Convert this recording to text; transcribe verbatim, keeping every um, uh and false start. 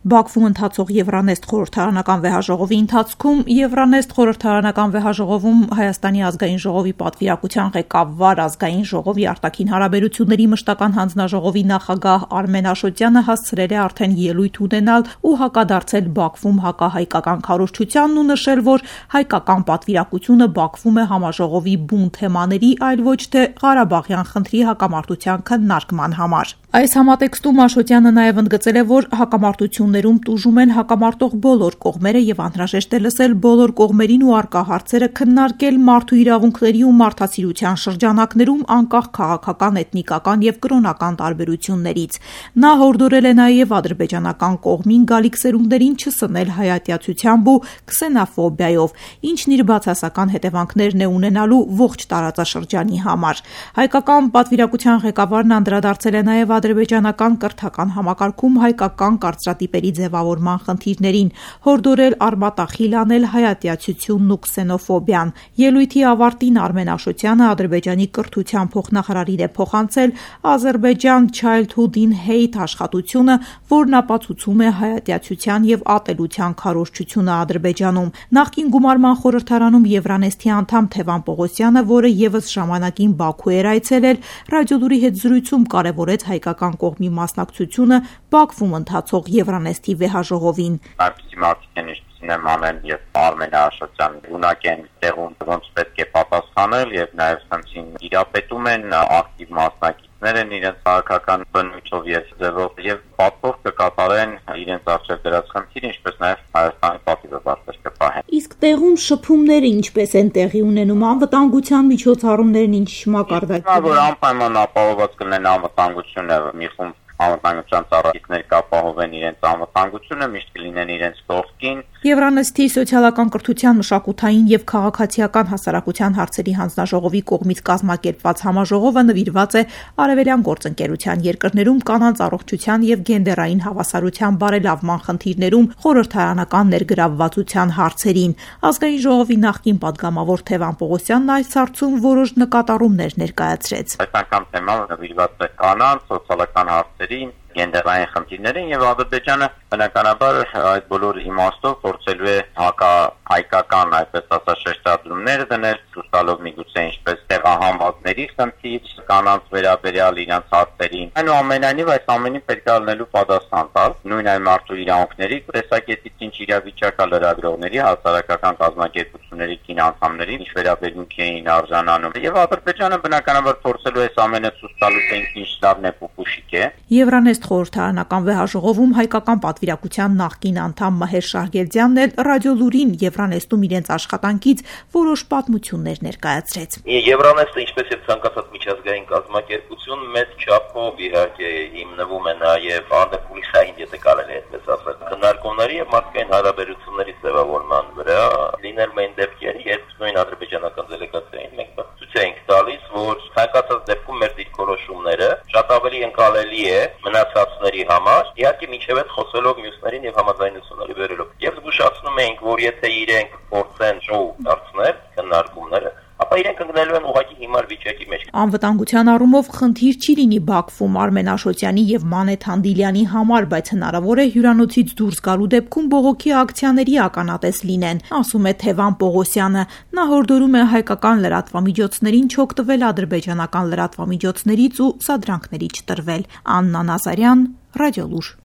Բաքվում ընթացող Եվրանեստ խորհրդարանական վեհաժողովի ընթացքում Եվրանեստ խորհրդարանական վեհաժողովում Հայաստանի ազգային ժողովի պատվիրակության ղեկավար ազգային ժողովի արտաքին հարաբերությունների մշտական հանձնաժողովի նախագահ Արմեն Աշոտյանը հասցրել է արդեն ելույթ ունենալ ու հակադարձել Բաքվում հակահայկական քարոզչությանն ու նշել, որ հայկական պատվիրակությունը Բաքվում է համաժողովի բուն թեմաների, այլ ոչ թե Ղարաբաղյան խնդրի հակամարտության քննարկման համար։ Այս համատեքստում Աշոտյանը նաև ընդգծել է, որ հակամարտություններում տուժում են հակամարտող բոլոր կողմերը եւ անհրաժեշտ է լսել բոլոր կողմերին ու առկա հարցերը քննարկել մարդու իրավունքների ու մարդասիրության շրջանակներում անկախ քաղաքական, էթնիկական եւ կրոնական տարբերություններից։ Նա հորդորել է նաև ադրբեջանական կողմին գալիք սերունդերին չսնել հայատյացությամբ ու քսենոֆոբիայով, ինչն իր բացասական հետևանքներն է ունենալու ողջ տարածաշրջանի համար։ Հայկական պատվիրակության ղեկավարն անդրադարձել է նաև ադրբեջանական կրթական համակարգում հայկական կարծրատիպերի ձևավորման խնդիրներին, հորդորել արմատախիլ անել հայատյացությունն ու քսենոֆոբիան։ Ելույթի ավարտին Արմեն Աշոտյանը Ադրբեջանի կրթության փոխնախարարին է փոխանցել Azerbaijan Childhood in Hate աշխատությունը, որն ապացուցում է հայատյացության եւ ատելության քարոզչությունը Ադրբեջանում։ Նախկին գումարման խորհրդարանում Եվրանեստի անդամ Թևան Պողոսյանը, որը եւս ժամանակին Բաքու էր այցելել, ռադիոլուրի հետ զրույցում կարևորեց հայկական կողմի մասնակցությունը Բաքվում ընթացող Եվրանեստի վեհաժողովին։ Այսպիսի մարդիկ են, ինչպիսին եմ ամեն եւ Արմեն Աշոտյան, ունակ են տեղում ոնց պետք է պատասխանել եւ նաեւ ցանցին իրապետում են ակտիվ մասնակիցներ են իրենց քաղաքական բնույթով եւ ձևով եւ պատվով կկատարեն իրենց արժեք դրած խնդիր, ինչպես նաեւ Հայաստանի պատիվը բարձր կպահեն։ Իսկ տեղում շփումները ինչպես են տեղի ունենում, անվտանգության միջոցառումներն ինչ մակարդակի։ Նա որ անպայման ապահովված կլինեն անվտանգությունը, մի խումբ անվտանգության ծառայություններ կապահովեն իրենց անվտանգությունը, միշտ կլինեն իրենց կողքին։ Եվրանեստի սոցիալական կրթության, մշակութային եւ քաղաքացիական հասարակության հարցերի հանձնաժողովի կողմից կազմակերպված համաժողովը նվիրված է արևելյան գործընկերության երկրներում կանանց առողջության եւ գենդերային հավասարության բարելավման խնդիրներում խորհրդարանական ներգրավվածության հարցերին։ Ազգային ժողովի նախկին падգամավոր Թևան Պողոսյանն այս հարցում որոշ նկատառումներ ներկայացրեց։ Այս անգամ թեման նվիրված է կանանց սոցիալական հարցերին, գենդերային խնդիրներին եւ Ադրբեջանը բնականաբար այդ բոլոր իմաստով փորձելու է հակահայկական այսպես ասած շեշտադրումներ դնել, ցույցալով միգուցե ինչպես տեղահանվածների խնդիր, կանանց վերաբերյալ իրենց հարցերին։ Այնուամենայնիվ այս ամենին պետք է լինելու պատասխան տալ նույն այն մարդու իրավունքների տեսակետից, ինչ իրավիճակ է լրագրողների, հասարակական կազմակերպությունների կին անդամներին, ինչ վերաբերմունք էին արժանանում։ Եվ Ադրբեջանը բնականաբար փորձելու է այս ամենը ցույց տալու, թե ինչ լավն է փոփուշիկ է։ Եվրանեստ խորհրդարանական վեհաժողովում հայկական պատվիրակության նախկին անդամ Մհեր Շահգերդյանն էլ ռադիոլուրին Եվրանեստում իրենց աշխատանքից որոշ պատմություններ ներկայացրեց։ Եվրանեստը, ինչպես եւ ցանկացած միջազգային կազմակերպություն, մեծ չափով իհարկե հիմնվում է նաեւ անդեպուլիսային, եթե կարելի է այդպես ասել, քննարկումների եւ մարդկային հարաբերությունների ձևավորման վրա։ Լինել են դեպքեր, երբ նույն ադրբեջանական դելեգացիային մենք ցույց ենք տալիս, որ ցանկացած դեպքում մեր դիրքորոշումները շատ ավելի ընկալելի է մնացածների համար, իհարկե մինչև այդ խոսելով մյուսներին եւ համաձայնությունների վերելով։ Եվ զգուշացնում ենք, որ եթե իրենք փորձեն շոու դարձնել քննարկումները, ապա իրենք ընկնելու են ուղղակի հիմար վիճակի մեջ։ Անվտանգության առումով խնդիր չի լինի Բաքվում Արմեն Աշոտյանի եւ Մանեթ Հանդիլյանի համար, բայց հնարավոր է հյուրանոցից դուրս գալու դեպքում բողոքի ակցիաների ականատես լինեն, ասում է Թևան Պողոսյանը։ Նա հորդորում է հայկական լրատվամիջոցներին չօգտվել ադրբեջանական լրատվամիջոցներից ու սադրանքների չտրվել։ Աննա Նազարյան, Ռադիոլուր։